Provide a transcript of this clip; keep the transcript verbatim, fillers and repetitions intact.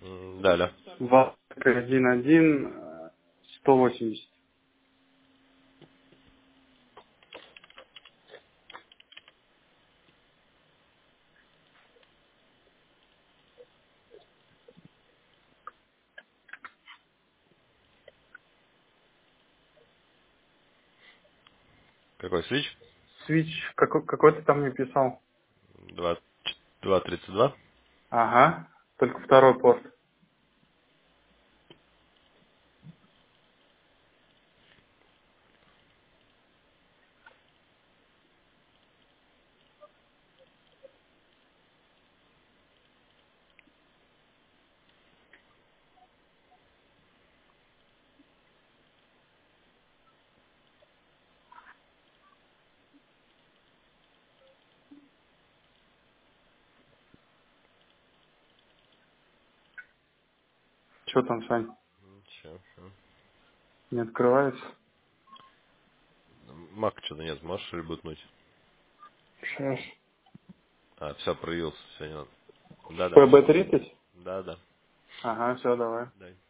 М, Да, да. Валка один один сто восемьдесят. Какой свич? Свич какой, какой ты там мне писал? Два, два тридцать два. Ага, только второй порт. Что там, Сань? Сейчас, сейчас. Не открывается? Мак что-то нет, можешь ребутнуть? Сейчас. А, все, проявился, все, не надо. Да, да. пэ бэ тридцать? Да, да. Ага, все, давай. Дай.